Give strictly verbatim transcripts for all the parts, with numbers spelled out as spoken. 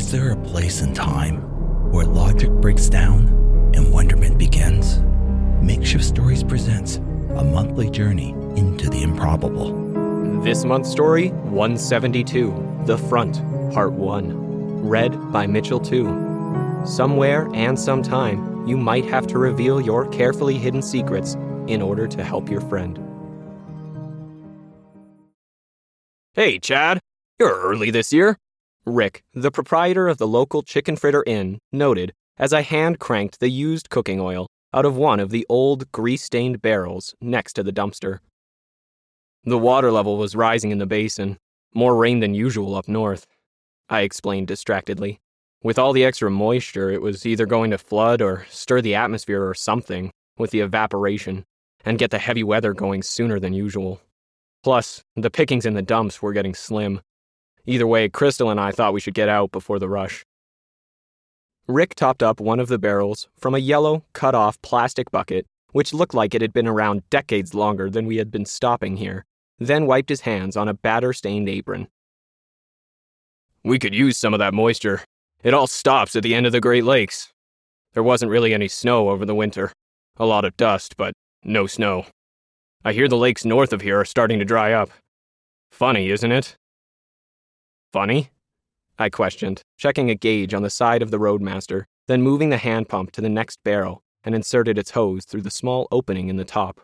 Is there a place in time where logic breaks down and wonderment begins? Makeshift Stories presents a monthly journey into the improbable. This month's story, one seventy-two, The Front, Part one. Read by Mitchell two. Somewhere and sometime, you might have to reveal your carefully hidden secrets in order to help your friend. Hey, Chad. You're early this year. Rick, the proprietor of the local Chicken Fritter Inn, noted as I hand-cranked the used cooking oil out of one of the old, grease-stained barrels next to the dumpster. The water level was rising in the basin, more rain than usual up north, I explained distractedly. With all the extra moisture, it was either going to flood or stir the atmosphere or something with the evaporation and get the heavy weather going sooner than usual. Plus, the pickings in the dumps were getting slim. Either way, Crystal and I thought we should get out before the rush. Rick topped up one of the barrels from a yellow, cut-off plastic bucket, which looked like it had been around decades longer than we had been stopping here, then wiped his hands on a batter-stained apron. We could use some of that moisture. It all stops at the end of the Great Lakes. There wasn't really any snow over the winter. A lot of dust, but no snow. I hear the lakes north of here are starting to dry up. Funny, isn't it? Funny? I questioned, checking a gauge on the side of the Roadmaster, then moving the hand pump to the next barrel and inserted its hose through the small opening in the top.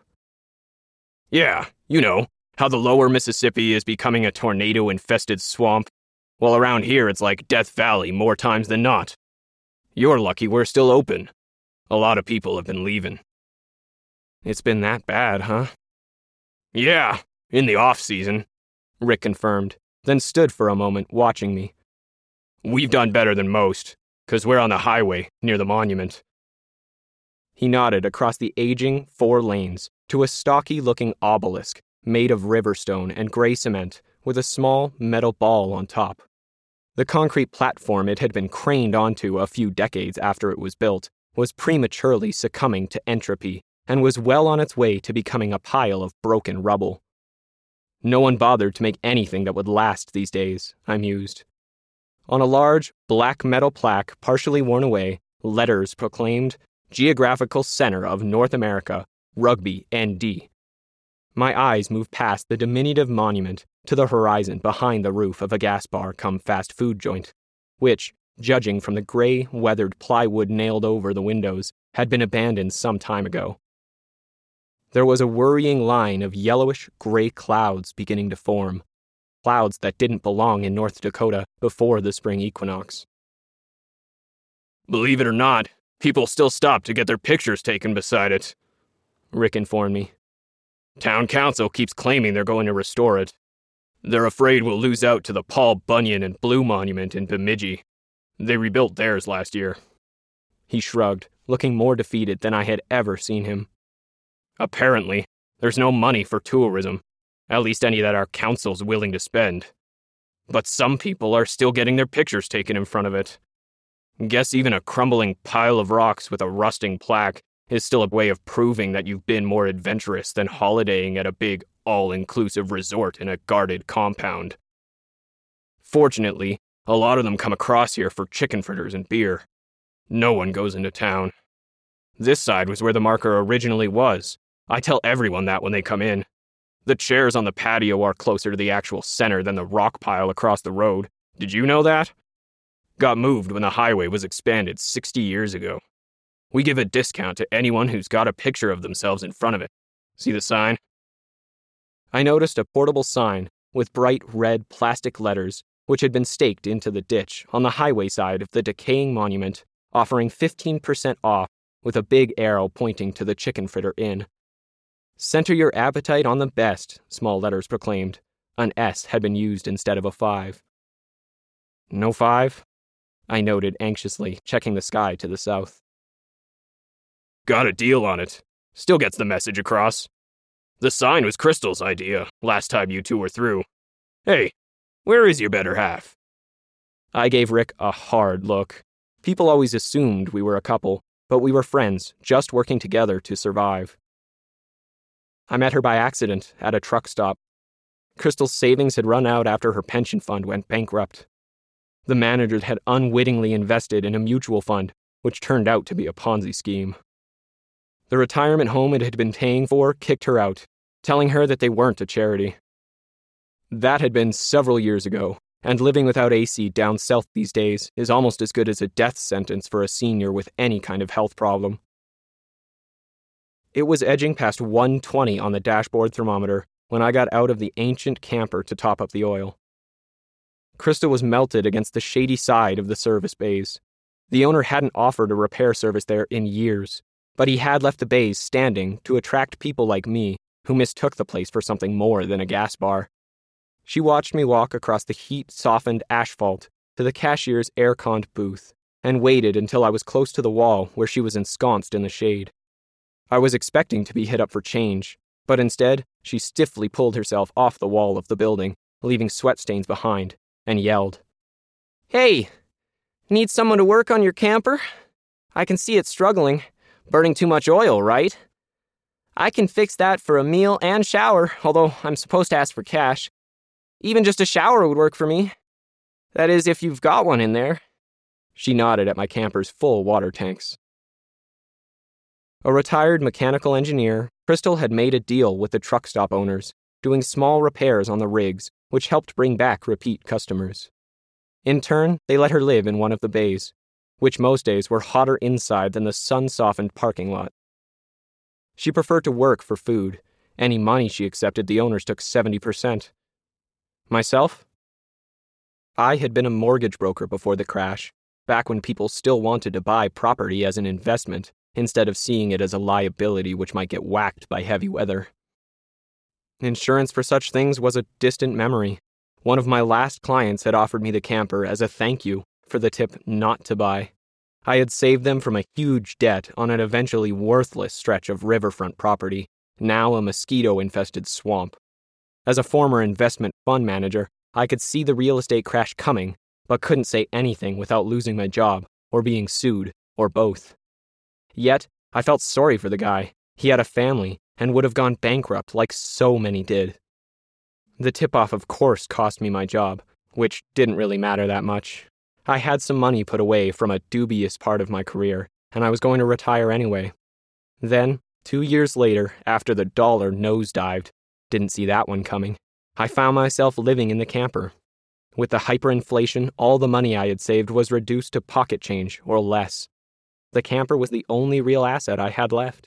Yeah, you know, how the lower Mississippi is becoming a tornado-infested swamp. Well, around here it's like Death Valley more times than not. You're lucky we're still open. A lot of people have been leaving. It's been that bad, huh? Yeah, in the off-season, Rick confirmed, then stood for a moment watching me. We've done better than most, 'cause we're on the highway near the monument. He nodded across the aging four lanes to a stocky-looking obelisk made of riverstone and gray cement with a small metal ball on top. The concrete platform it had been craned onto a few decades after it was built was prematurely succumbing to entropy and was well on its way to becoming a pile of broken rubble. No one bothered to make anything that would last these days, I mused. On a large, black metal plaque partially worn away, letters proclaimed, Geographical Center of North America, Rugby, N D. My eyes moved past the diminutive monument to the horizon behind the roof of a gas bar come fast food joint, which, judging from the gray, weathered plywood nailed over the windows, had been abandoned some time ago. There was a worrying line of yellowish gray clouds beginning to form, clouds that didn't belong in North Dakota before the spring equinox. Believe it or not, people still stop to get their pictures taken beside it, Rick informed me. Town council keeps claiming they're going to restore it. They're afraid we'll lose out to the Paul Bunyan and Blue Monument in Bemidji. They rebuilt theirs last year. He shrugged, looking more defeated than I had ever seen him. Apparently, there's no money for tourism, at least any that our council's willing to spend. But some people are still getting their pictures taken in front of it. Guess even a crumbling pile of rocks with a rusting plaque is still a way of proving that you've been more adventurous than holidaying at a big, all-inclusive resort in a guarded compound. Fortunately, a lot of them come across here for chicken fritters and beer. No one goes into town. This side was where the marker originally was. I tell everyone that when they come in. The chairs on the patio are closer to the actual center than the rock pile across the road. Did you know that? Got moved when the highway was expanded sixty years ago. We give a discount to anyone who's got a picture of themselves in front of it. See the sign? I noticed a portable sign with bright red plastic letters which had been staked into the ditch on the highway side of the decaying monument, offering fifteen percent off with a big arrow pointing to the Chicken Fritter Inn. Center your appetite on the best, small letters proclaimed. An S had been used instead of a five. No five? I noted anxiously, checking the sky to the south. Got a deal on it. Still gets the message across. The sign was Crystal's idea, last time you two were through. Hey, where is your better half? I gave Rick a hard look. People always assumed we were a couple, but we were friends, just working together to survive. I met her by accident at a truck stop. Crystal's savings had run out after her pension fund went bankrupt. The manager had unwittingly invested in a mutual fund, which turned out to be a Ponzi scheme. The retirement home it had been paying for kicked her out, telling her that they weren't a charity. That had been several years ago, and living without A C down south these days is almost as good as a death sentence for a senior with any kind of health problem. It was edging past one twenty on the dashboard thermometer when I got out of the ancient camper to top up the oil. Krista was melted against the shady side of the service bays. The owner hadn't offered a repair service there in years, but he had left the bays standing to attract people like me who mistook the place for something more than a gas bar. She watched me walk across the heat-softened asphalt to the cashier's air-conned booth and waited until I was close to the wall where she was ensconced in the shade. I was expecting to be hit up for change, but instead, she stiffly pulled herself off the wall of the building, leaving sweat stains behind, and yelled, "Hey, need someone to work on your camper? I can see it's struggling, burning too much oil, right? I can fix that for a meal and shower, although I'm supposed to ask for cash. Even just a shower would work for me. That is, if you've got one in there." She nodded at my camper's full water tanks. A retired mechanical engineer, Crystal had made a deal with the truck stop owners, doing small repairs on the rigs, which helped bring back repeat customers. In turn, they let her live in one of the bays, which most days were hotter inside than the sun-softened parking lot. She preferred to work for food. Any money she accepted, the owners took seventy percent. Myself? I had been a mortgage broker before the crash, back when people still wanted to buy property as an investment, instead of seeing it as a liability which might get whacked by heavy weather. Insurance for such things was a distant memory. One of my last clients had offered me the camper as a thank you for the tip not to buy. I had saved them from a huge debt on an eventually worthless stretch of riverfront property, now a mosquito-infested swamp. As a former investment fund manager, I could see the real estate crash coming, but couldn't say anything without losing my job, or being sued, or both. Yet, I felt sorry for the guy. He had a family, and would have gone bankrupt like so many did. The tip-off of course cost me my job, which didn't really matter that much. I had some money put away from a dubious part of my career, and I was going to retire anyway. Then, two years later, after the dollar nosedived, didn't see that one coming, I found myself living in the camper. With the hyperinflation, all the money I had saved was reduced to pocket change or less. The camper was the only real asset I had left.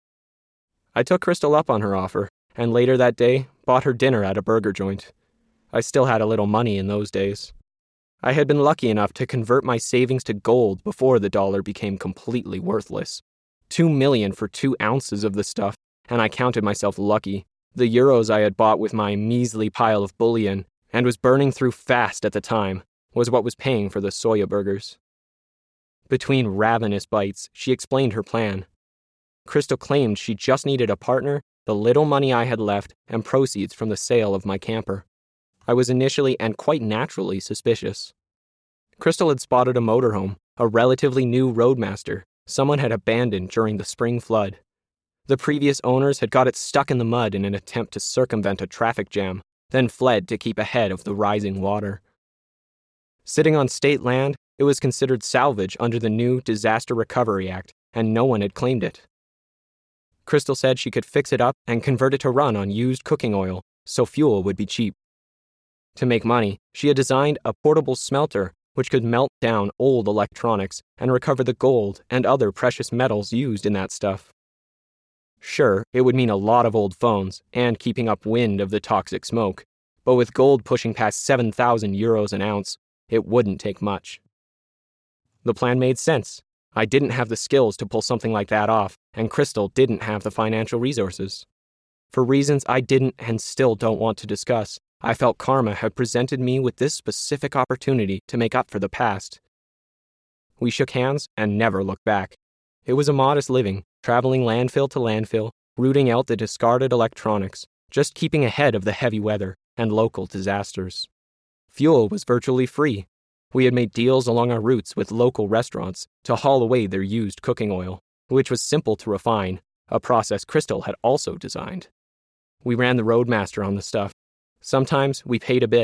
I took Crystal up on her offer, and later that day, bought her dinner at a burger joint. I still had a little money in those days. I had been lucky enough to convert my savings to gold before the dollar became completely worthless. Two million for two ounces of the stuff, and I counted myself lucky. The euros I had bought with my measly pile of bullion, and was burning through fast at the time, was what was paying for the soya burgers. Between ravenous bites, she explained her plan. Crystal claimed she just needed a partner, the little money I had left, and proceeds from the sale of my camper. I was initially and quite naturally suspicious. Crystal had spotted a motorhome, a relatively new roadmaster, someone had abandoned during the spring flood. The previous owners had got it stuck in the mud in an attempt to circumvent a traffic jam, then fled to keep ahead of the rising water. Sitting on state land, it was considered salvage under the new Disaster Recovery Act, and no one had claimed it. Crystal said she could fix it up and convert it to run on used cooking oil, so fuel would be cheap. To make money, she had designed a portable smelter which could melt down old electronics and recover the gold and other precious metals used in that stuff. Sure, it would mean a lot of old phones and keeping up wind of the toxic smoke, but with gold pushing past seven thousand euros an ounce, it wouldn't take much. The plan made sense. I didn't have the skills to pull something like that off, and Crystal didn't have the financial resources. For reasons I didn't and still don't want to discuss, I felt karma had presented me with this specific opportunity to make up for the past. We shook hands and never looked back. It was a modest living, traveling landfill to landfill, rooting out the discarded electronics, just keeping ahead of the heavy weather and local disasters. Fuel was virtually free. We had made deals along our routes with local restaurants to haul away their used cooking oil, which was simple to refine, a process Crystal had also designed. We ran the roadmaster on the stuff. Sometimes we paid a bit,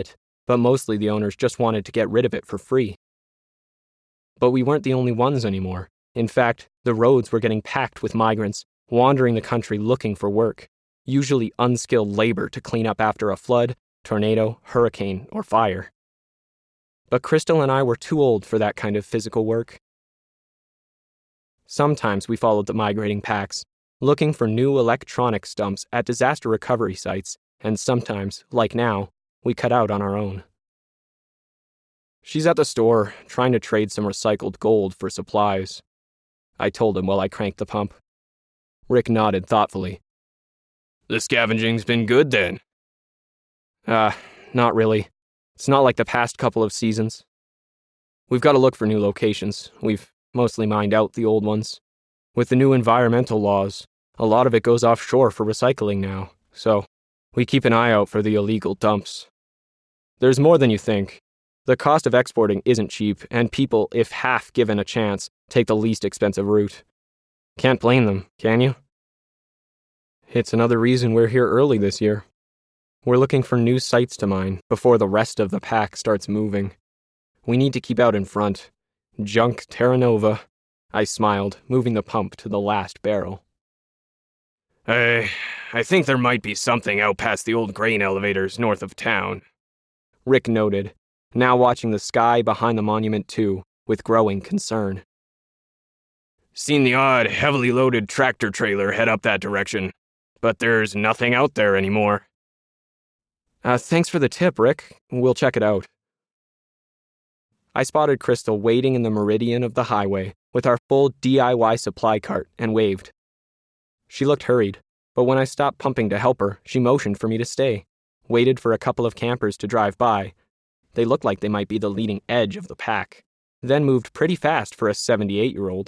but mostly the owners just wanted to get rid of it for free. But we weren't the only ones anymore. In fact, the roads were getting packed with migrants, wandering the country looking for work, usually unskilled labor to clean up after a flood, tornado, hurricane, or fire. But Crystal and I were too old for that kind of physical work. Sometimes we followed the migrating packs, looking for new electronic stumps at disaster recovery sites, and sometimes, like now, we cut out on our own. She's at the store, trying to trade some recycled gold for supplies, I told him while I cranked the pump. Rick nodded thoughtfully. The scavenging's been good then? Ah, uh, not really. It's not like the past couple of seasons. We've got to look for new locations. We've mostly mined out the old ones. With the new environmental laws, a lot of it goes offshore for recycling now, so we keep an eye out for the illegal dumps. There's more than you think. The cost of exporting isn't cheap, and people, if half given a chance, take the least expensive route. Can't blame them, can you? It's another reason we're here early this year. We're looking for new sites to mine before the rest of the pack starts moving. We need to keep out in front. Junk Terra Nova. I smiled, moving the pump to the last barrel. I, I think there might be something out past the old grain elevators north of town, Rick noted, now watching the sky behind the monument too, with growing concern. Seen the odd, heavily loaded tractor trailer head up that direction, but there's nothing out there anymore. Uh, thanks for the tip, Rick. We'll check it out. I spotted Crystal waiting in the meridian of the highway with our full D I Y supply cart and waved. She looked hurried, but when I stopped pumping to help her, she motioned for me to stay, waited for a couple of campers to drive by. They looked like they might be the leading edge of the pack, then moved pretty fast for a seventy-eight-year-old.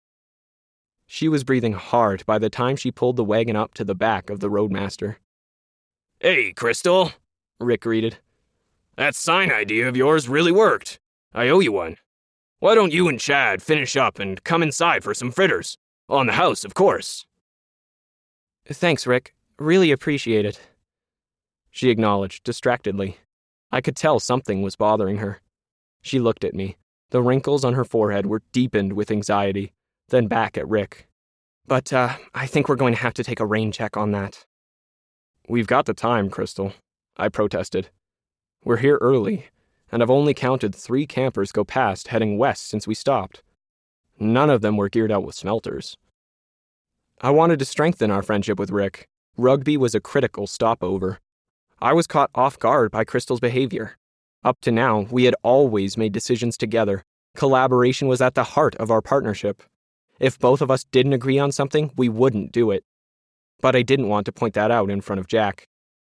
She was breathing hard by the time she pulled the wagon up to the back of the Roadmaster. Hey, Crystal, Rick greeted. That sign idea of yours really worked. I owe you one. Why don't you and Chad finish up and come inside for some fritters? On the house, of course. Thanks, Rick. Really appreciate it. She acknowledged distractedly. I could tell something was bothering her. She looked at me. The wrinkles on her forehead were deepened with anxiety, then back at Rick. But, uh, I think we're going to have to take a rain check on that. We've got the time, Crystal, I protested. We're here early, and I've only counted three campers go past heading west since we stopped. None of them were geared out with smelters. I wanted to strengthen our friendship with Rick. Rugby was a critical stopover. I was caught off guard by Crystal's behavior. Up to now, we had always made decisions together. Collaboration was at the heart of our partnership. If both of us didn't agree on something, we wouldn't do it. But I didn't want to point that out in front of Jack.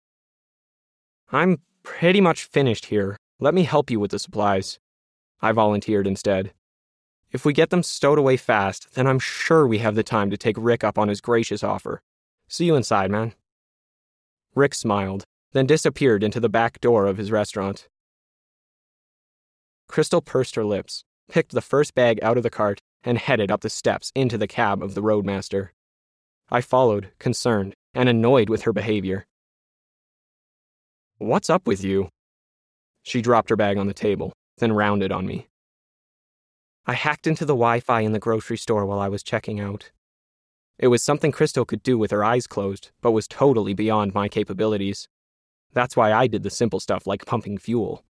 I'm pretty much finished here. Let me help you with the supplies. I volunteered instead. If we get them stowed away fast, then I'm sure we have the time to take Rick up on his gracious offer. See you inside, man. Rick smiled, then disappeared into the back door of his restaurant. Crystal pursed her lips, picked the first bag out of the cart, and headed up the steps into the cab of the Roadmaster. I followed, concerned, and annoyed with her behavior. What's up with you? She dropped her bag on the table, then rounded on me. I hacked into the Wi-Fi in the grocery store while I was checking out. It was something Crystal could do with her eyes closed, but was totally beyond my capabilities. That's why I did the simple stuff like pumping fuel.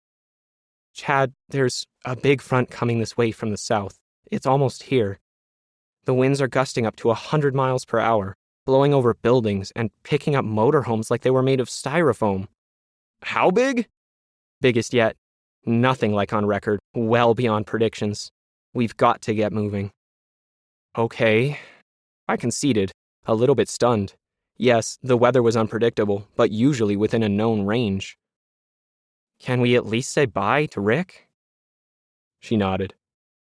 Chad, there's a big front coming this way from the south. It's almost here. The winds are gusting up to a hundred miles per hour, blowing over buildings and picking up motorhomes like they were made of styrofoam. How big? Biggest yet. Nothing like on record, well beyond predictions. We've got to get moving. Okay. I conceded, a little bit stunned. Yes, the weather was unpredictable, but usually within a known range. Can we at least say bye to Rick? She nodded.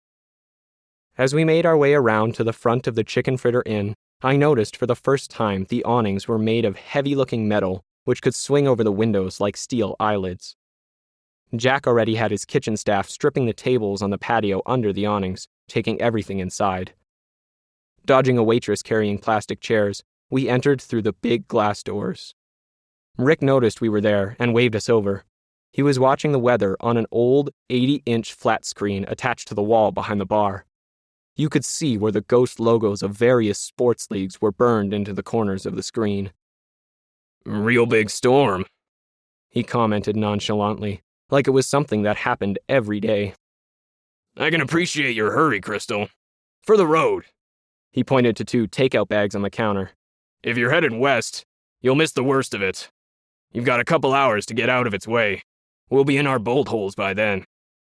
As we made our way around to the front of the Chicken Fritter Inn, I noticed for the first time the awnings were made of heavy-looking metal, which could swing over the windows like steel eyelids. Jack already had his kitchen staff stripping the tables on the patio under the awnings, taking everything inside. Dodging a waitress carrying plastic chairs, we entered through the big glass doors. Rick noticed we were there and waved us over. He was watching the weather on an old eighty-inch flat screen attached to the wall behind the bar. You could see where the ghost logos of various sports leagues were burned into the corners of the screen. "Real big storm," he commented nonchalantly, like it was something that happened every day. "I can appreciate your hurry, Crystal. For the road." He pointed to two takeout bags on the counter. "If you're headed west, you'll miss the worst of it. You've got a couple hours to get out of its way. We'll be in our bolt holes by then."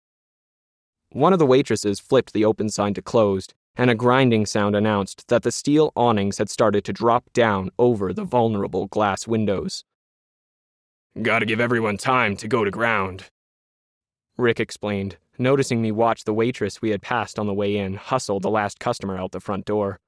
One of the waitresses flipped the open sign to closed, and a grinding sound announced that the steel awnings had started to drop down over the vulnerable glass windows. "Gotta give everyone time to go to ground," Rick explained, noticing me watch the waitress we had passed on the way in hustle the last customer out the front door.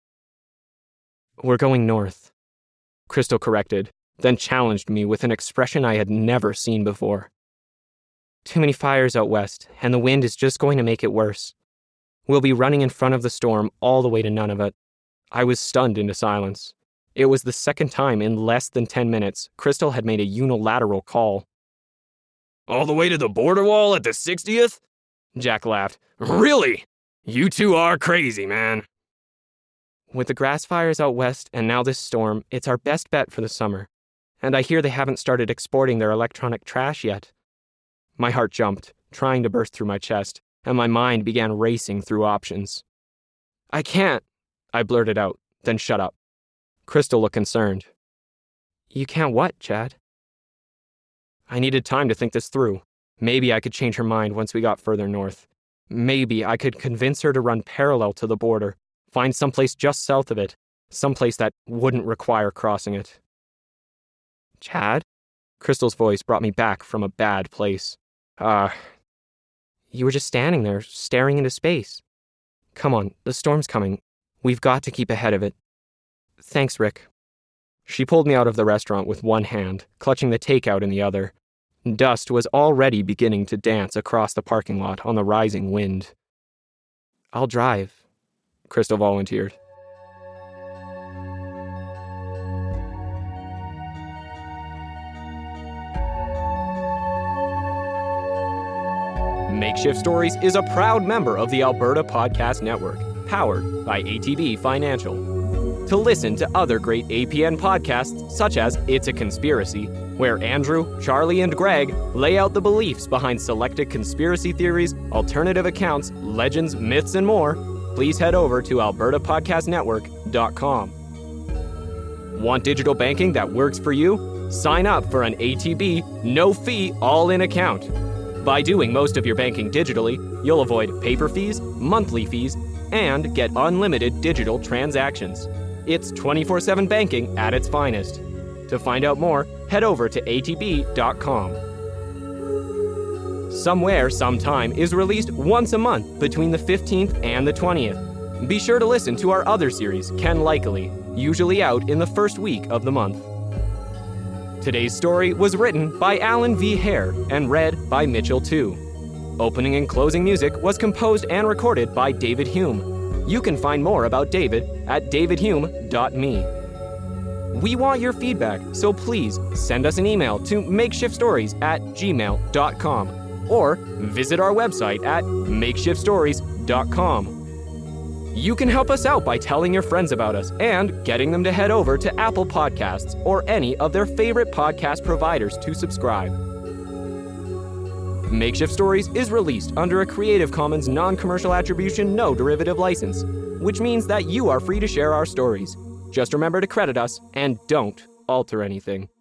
"We're going north," Crystal corrected, then challenged me with an expression I had never seen before. "Too many fires out west, and the wind is just going to make it worse. We'll be running in front of the storm all the way to Nunavut." I was stunned into silence. It was the second time in less than ten minutes Crystal had made a unilateral call. "All the way to the border wall at the sixtieth? Jack laughed. "Really? You two are crazy, man." "With the grass fires out west and now this storm, it's our best bet for the summer. And I hear they haven't started exporting their electronic trash yet." My heart jumped, trying to burst through my chest, and my mind began racing through options. "I can't," I blurted out, then shut up. Crystal looked concerned. "You can't what, Chad?" I needed time to think this through. Maybe I could change her mind once we got further north. Maybe I could convince her to run parallel to the border, find someplace just south of it, someplace that wouldn't require crossing it. "Chad?" Crystal's voice brought me back from a bad place. Ah. Uh, you were just standing there, staring into space. Come on, the storm's coming. We've got to keep ahead of it. Thanks, Rick. She pulled me out of the restaurant with one hand, clutching the takeout in the other. Dust was already beginning to dance across the parking lot on the rising wind. "I'll drive," Crystal volunteered. Makeshift Stories is a proud member of the Alberta Podcast Network, powered by A T B Financial. To listen to other great A P N podcasts, such as It's a Conspiracy, where Andrew, Charlie, and Greg lay out the beliefs behind selected conspiracy theories, alternative accounts, legends, myths, and more, please head over to alberta podcast network dot com. Want digital banking that works for you? Sign up for an A T B, no-fee, all-in account. By doing most of your banking digitally, you'll avoid paper fees, monthly fees, and get unlimited digital transactions. It's twenty-four seven banking at its finest. To find out more, head over to A T B dot com. Somewhere, Sometime is released once a month between the fifteenth and the twentieth. Be sure to listen to our other series, Ken Likely, usually out in the first week of the month. Today's story was written by Alan V. Hare and read by Mitchell two. Opening and closing music was composed and recorded by David Hume. You can find more about David at david hume dot me. We want your feedback, so please send us an email to makeshiftstories at gmail dot com or visit our website at makeshift stories dot com. You can help us out by telling your friends about us and getting them to head over to Apple Podcasts or any of their favorite podcast providers to subscribe. Makeshift Stories is released under a Creative Commons non-commercial attribution no derivative license, which means that you are free to share our stories. Just remember to credit us and don't alter anything.